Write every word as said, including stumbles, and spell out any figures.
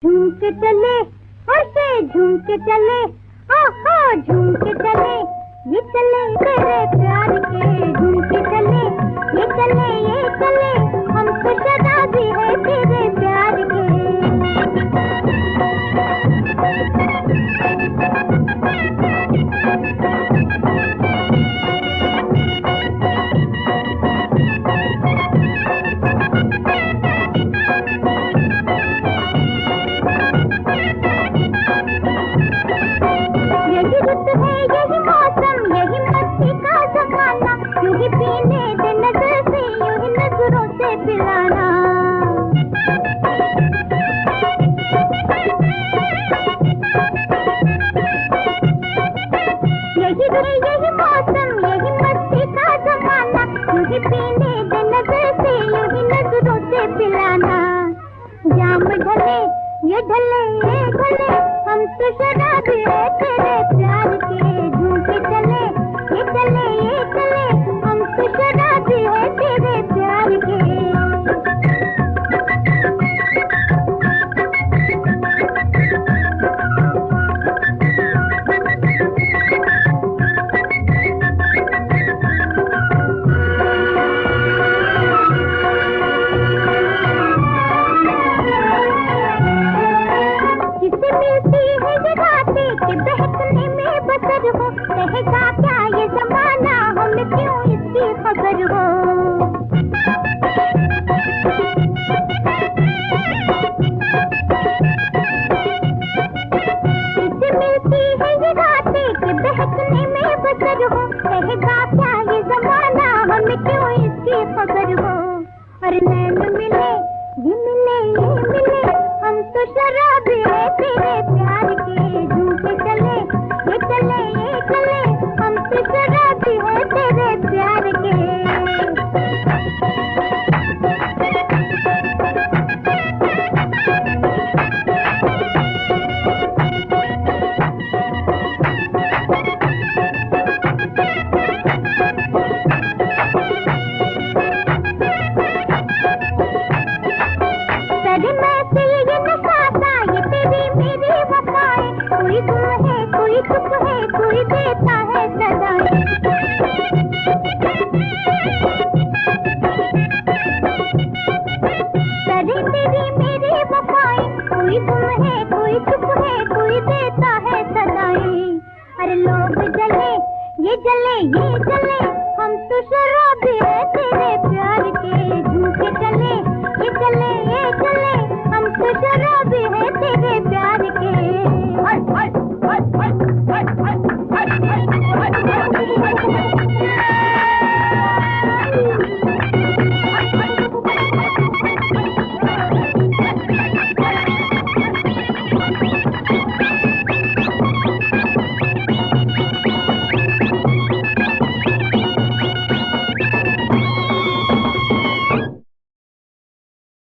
झूम के चले और से झूम के चले, आहा झूम के चले, ये चले तेरे प्यार के, झूम के चले, ये चले ये चले, हम तो शराबी है तेरे प्यार के। यही रुत है यही मौसम यही मस्ती का जमाना, यूं ही पीने दे नजर से यूं ही नजरों से पिलाना। यही रुत यही मौसम यही मस्ती का जमाना, यूं ही पीने दे नजर से यूं ही नजरों से पिलाना। जाम ढले ये ढले ये ढले, हम तो शराबी है तेरे प्यार के, झूम के चले ये चले ये चले, हम तो शराबी है तेरे प्यार के। किसे मिलती है ये रातें कि बहकने में बसर हो, रहेगा क्या ये जमाना हमें क्यों इसकी खबर हो। किसे मिलती है ये रातें कि बहकने में बसर हो, रहेगा क्या ये जमाना हमें क्यों इसकी खबर हो। और नैन मिले ये मिले ये मिले, हम तो शराबी है तेरे प्यार के, झूम के चले ये चले ये चले, हम तो शराबी है तेरे प्यार के। तेरी महफिल ये नशाता ये तेरी मेरी वफाएं, कोई गुम है कोई चुप है कोई देता है सदाएं। तेरी तेरी मेरी वफाएं, कोई गुम है कोई चुप है कोई देता है सदाएं। अरे लोग जले ये जले ये जले, हम तो शराबी है तेरे प्यार के, झूम के चले ये चले ये चले, हम तो शराबी है तेरे प्यार के।